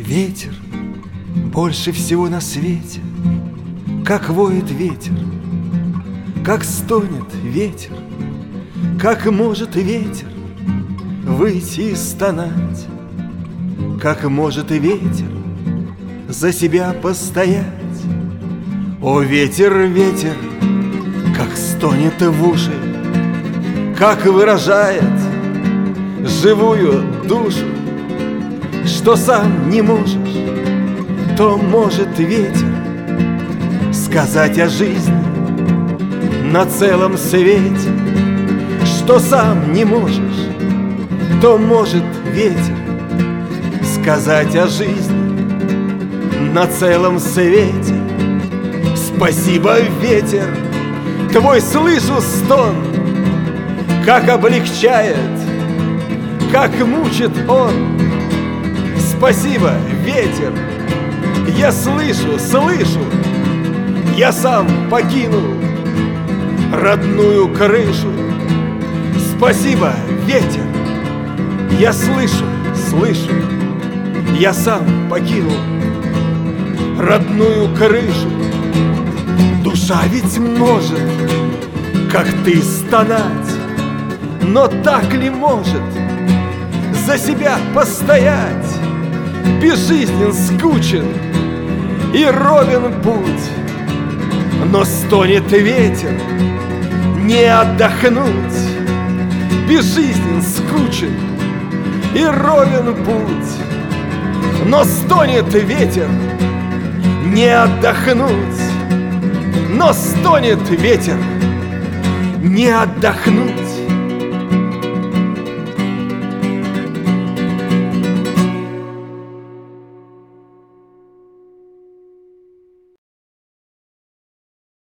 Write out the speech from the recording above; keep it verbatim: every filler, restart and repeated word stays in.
Ветер больше всего на свете, как воет ветер, как стонет ветер, как может ветер выйти и стонать, как может ветер за себя постоять. О, ветер, ветер, как стонет в уши, как выражает живую душу. Что сам не можешь, то может ветер сказать о жизни на целом свете. Что сам не можешь, то может ветер сказать о жизни на целом свете. Спасибо, ветер, твой слышу стон, как облегчает, как мучит он. Спасибо, ветер, я слышу, слышу, я сам покинул родную крышу. Спасибо, ветер, я слышу, слышу, я сам покинул родную крышу. Душа ведь может, как ты, стонать, но так ли может за себя постоять? Безжизнен, скучен и ровен путь, но стонет ветер не отдохнуть. Безжизнен, скучен и ровен путь, но стонет ветер не отдохнуть. Но стонет ветер не отдохнуть.